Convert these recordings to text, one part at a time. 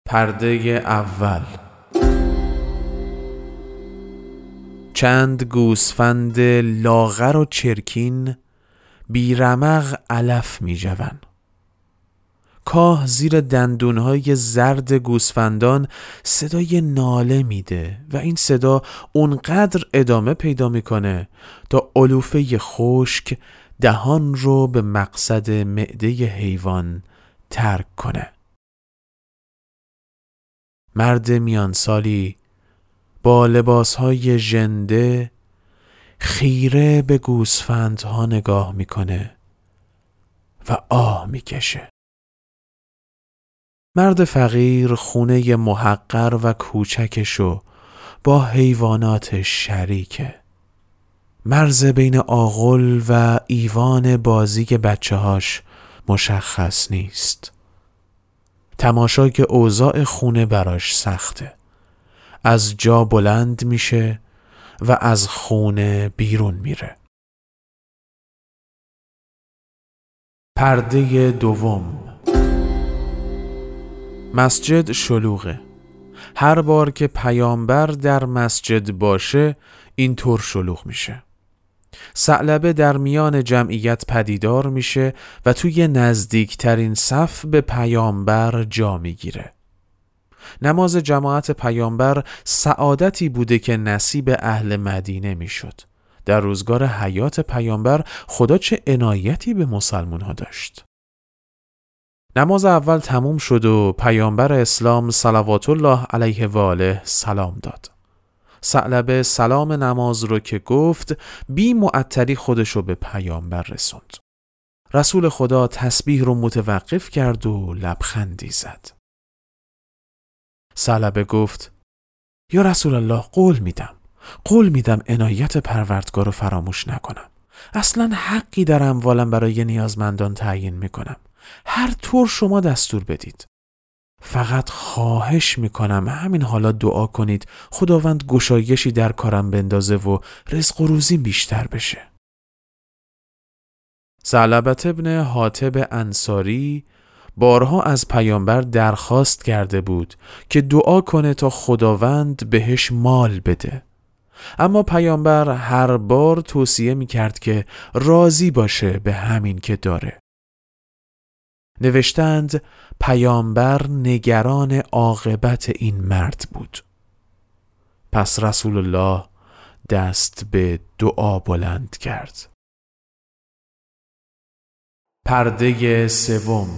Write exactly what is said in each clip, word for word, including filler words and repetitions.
پرده اول. چند گوسفند لاغر و چرکین بی رمق علف می جوند. کاه زیر دندونهای زرد گوسفندان صدای ناله میده و این صدا اونقدر ادامه پیدا میکنه تا علوفه خشک دهان رو به مقصد معده حیوان ترک کنه. مرد میان سالی با لباسهای ژنده خیره به گوسفندها نگاه میکنه و آه میکشه. مرد فقیر خونه محقر و کوچکشو با حیوانات شریکه. مرز بین آغل و ایوان بازی بچه هاش مشخص نیست. تماشا که اوضاع خونه براش سخته. از جا بلند میشه و از خونه بیرون میره. پرده دوم. مسجد شلوغه. هر بار که پیامبر در مسجد باشه اینطور شلوغ میشه. ثعلبه در میان جمعیت پدیدار میشه و توی نزدیکترین صف به پیامبر جا میگیره. نماز جماعت پیامبر سعادتی بوده که نصیب اهل مدینه میشد. در روزگار حیات پیامبر خدا چه عنایتی به مسلمان ها داشت. نماز اول تموم شد و پیامبر اسلام صلوات الله علیه و آله سلام داد. ثعلبه سلام نماز رو که گفت بی معطلی خودشو به پیامبر رسوند. رسول خدا تسبیح رو متوقف کرد و لبخندی زد. ثعلبه گفت یا رسول الله قول میدم قول میدم عنایت پروردگار رو فراموش نکنم. اصلا حقی در اموالم برای نیازمندان تعیین میکنم. هر طور شما دستور بدید. فقط خواهش میکنم همین حالا دعا کنید خداوند گشایشی در کارم بندازه و رزق و روزیم بیشتر بشه. ثعلبه ابن حاتب انصاری بارها از پیامبر درخواست کرده بود که دعا کنه تا خداوند بهش مال بده. اما پیامبر هر بار توصیه میکرد که راضی باشه به همین که داره. نوشتند پیامبر نگران عاقبت این مرد بود. پس رسول الله دست به دعا بلند کرد. پرده سوم.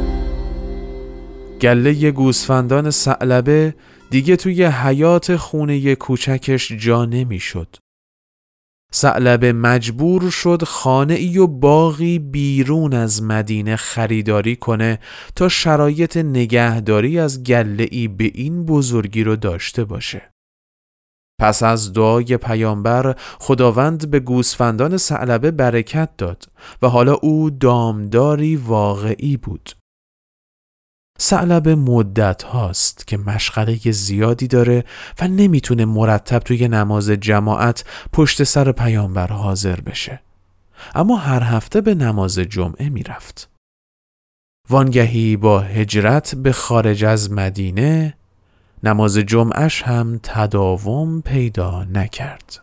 گله گوسفندان ثعلبه دیگه توی حیات خونه کوچکش جا نمی شد. ثعلبه مجبور شد خانه ای و باغی بیرون از مدینه خریداری کنه تا شرایط نگهداری از گله ای به این بزرگی رو داشته باشه. پس از دعای پیامبر خداوند به گوسفندان ثعلبه برکت داد و حالا او دامداری واقعی بود. ثعلبه مدت هاست که مشغله زیادی داره و نمیتونه مرتب توی نماز جماعت پشت سر پیامبر حاضر بشه. اما هر هفته به نماز جمعه میرفت. وانگهی با هجرت به خارج از مدینه نماز جمعش هم تداوم پیدا نکرد.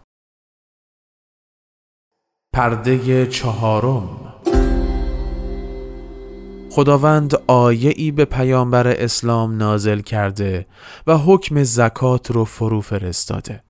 پرده چهارم. خداوند آیه‌ای به پیامبر اسلام نازل کرده و حکم زکات رو فرو فرستاده.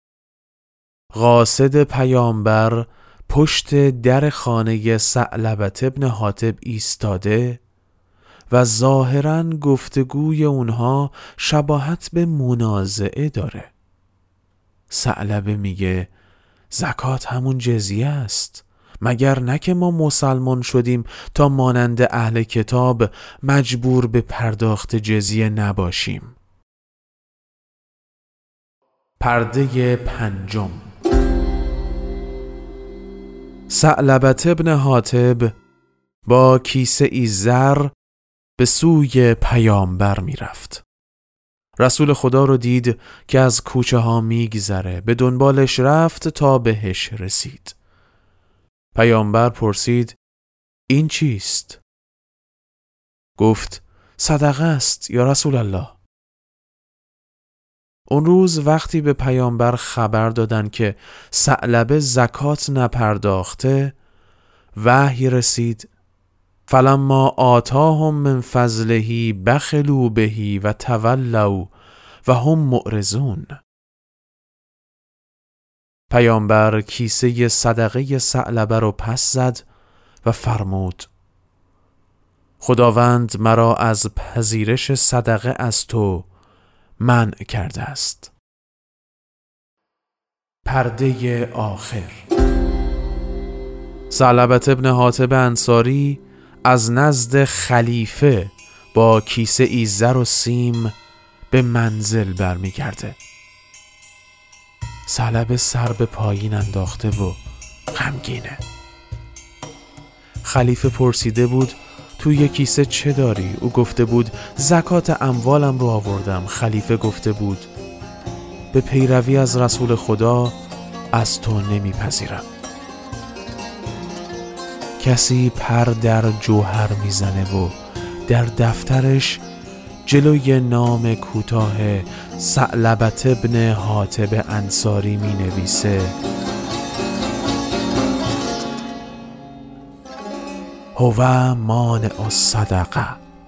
قاصد پیامبر پشت در خانه ثعلبه ابن حاتب ایستاده و ظاهراً گفتگوی اونها شباهت به منازعه داره. ثعلبه میگه زکات همون جزیه است. مگر نه که ما مسلمان شدیم تا مانند اهل کتاب مجبور به پرداخت جزیه نباشیم. پرده پنجم. ثعلبه ابن حاتب با کیسه ای زر به سوی پیامبر می رفت. رسول خدا رو دید که از کوچه ها می گذره. به دنبالش رفت تا بهش رسید. پیامبر پرسید این چیست؟ گفت صدقه است یا رسول الله. اون روز وقتی به پیامبر خبر دادن که ثعلبه زکات نپرداخته، وحی رسید: فلما آتاهم من فضله بخلوا به و تولوا و هم معرضون. پیامبر کیسه صدقه ثعلبه رو پس زد و فرمود: خداوند مرا از پذیرش صدقه از تو منع کرده است. پرده آخر. ثعلبه ابن حاتب انصاری از نزد خلیفه با کیسه ای زر و سیم به منزل برمیگرده. ثعلبه سر به پایین انداخته و غمگینه. خلیفه پرسیده بود: توی کیسه چه داری؟ او گفته بود: زکات اموالم رو آوردم. خلیفه گفته بود: به پیروی از رسول خدا از تو نمیپذیرم. کسی پر در جوهر میزنه و در دفترش جلوی نام کوتاه ثعلبه ابن حاتب انصاری می نویسه: هو مانع الصدقه.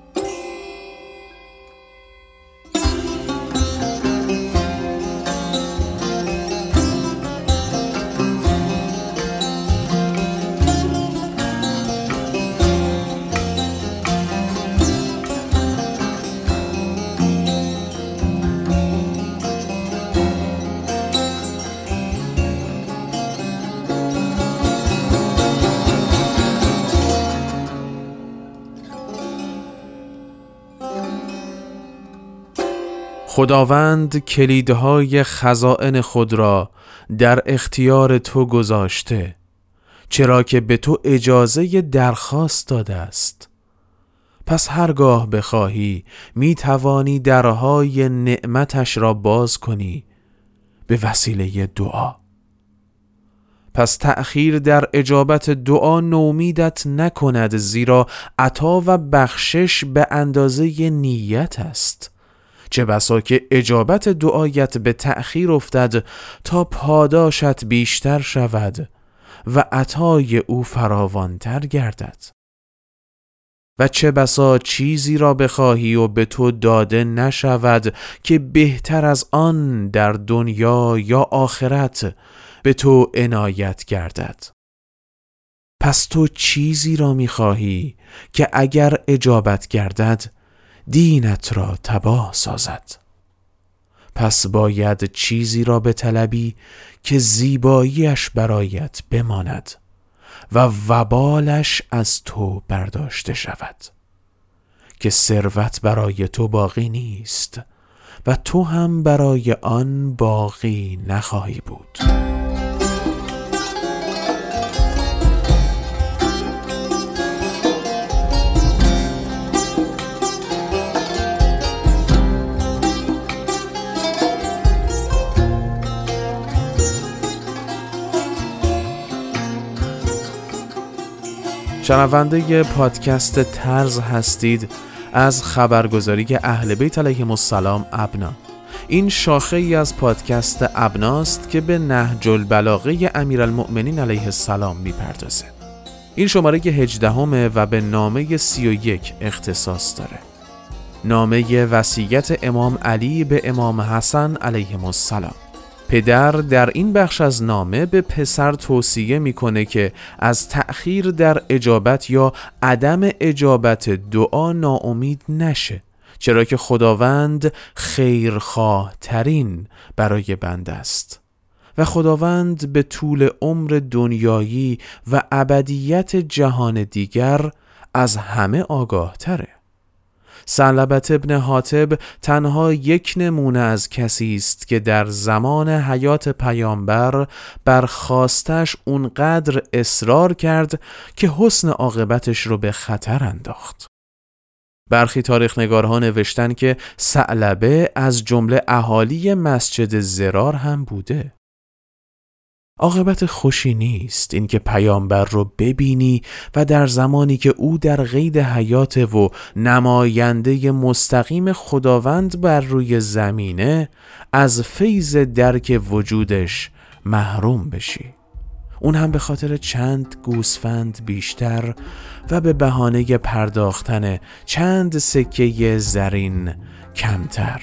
خداوند کلیدهای خزائن خود را در اختیار تو گذاشته، چرا که به تو اجازه درخواست داده است. پس هرگاه بخواهی می توانی درهای نعمتش را باز کنی به وسیله دعا. پس تأخیر در اجابت دعا نومیدت نکند، زیرا عطا و بخشش به اندازه نیت است. چه بسا که اجابت دعایت به تأخیر افتد تا پاداشت بیشتر شود و عطای او فراوانتر گردد. و چه بسا چیزی را بخواهی و به تو داده نشود که بهتر از آن در دنیا یا آخرت به تو عنایت گردد. پس تو چیزی را می‌خواهی که اگر اجابت گردد دینت را تباه سازد. پس باید چیزی را بطلبی که زیباییش برایت بماند و وبالش از تو برداشته شود، که ثروت برای تو باقی نیست و تو هم برای آن باقی نخواهی بود. شنونده پادکست طرز هستید از خبرگزاری اهل بیت علیهم السلام ابنا. این شاخه ای از پادکست ابناست که به نهج البلاغه امیرالمؤمنین علیه السلام میپردازه. این شماره هجدهمه و به نامه سی و یک اختصاص داره. نامه وصیت امام علی به امام حسن علیهم السلام. پدر در این بخش از نامه به پسر توصیه میکنه که از تأخیر در اجابت یا عدم اجابت دعا ناامید نشه، چرا که خداوند خیرخواه ترین برای بنده است و خداوند به طول عمر دنیایی و ابدیت جهان دیگر از همه آگاه تره. ثعلبه ابن حاتب تنها یک نمونه از کسی است که در زمان حیات پیامبر بر خواستش اونقدر اصرار کرد که حسن عاقبتش رو به خطر انداخت. برخی تاریخ نگارها نوشتن که ثعلبه از جمله اهالی مسجد ضرار هم بوده. عاقبت خوشی نیست اینکه پیامبر رو ببینی و در زمانی که او در قید حیات و نماینده مستقیم خداوند بر روی زمینه از فیض درک وجودش محروم بشی، اون هم به خاطر چند گوسفند بیشتر و به بهانه پرداختن چند سکه زرین کمتر.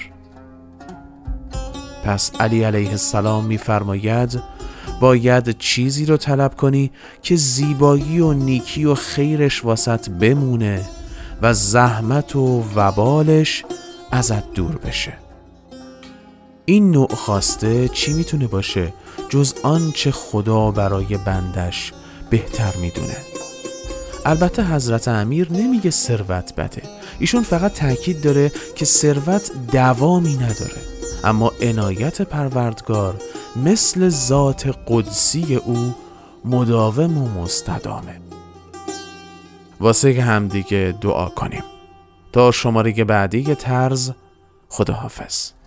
پس علی علیه السلام می‌فرماید باید چیزی رو طلب کنی که زیبایی و نیکی و خیرش واسط بمونه و زحمت و وبالش ازت دور بشه. این نوع خواسته چی میتونه باشه جز آنچه خدا برای بندش بهتر میدونه؟ البته حضرت امیر نمیگه ثروت بده، ایشون فقط تاکید داره که ثروت دوامی نداره، اما عنایت پروردگار مثل ذات قدسی او مداوم و مستدامه. واسه همدیگه دعا کنیم. تا شماره بعدی طرز، خداحافظ.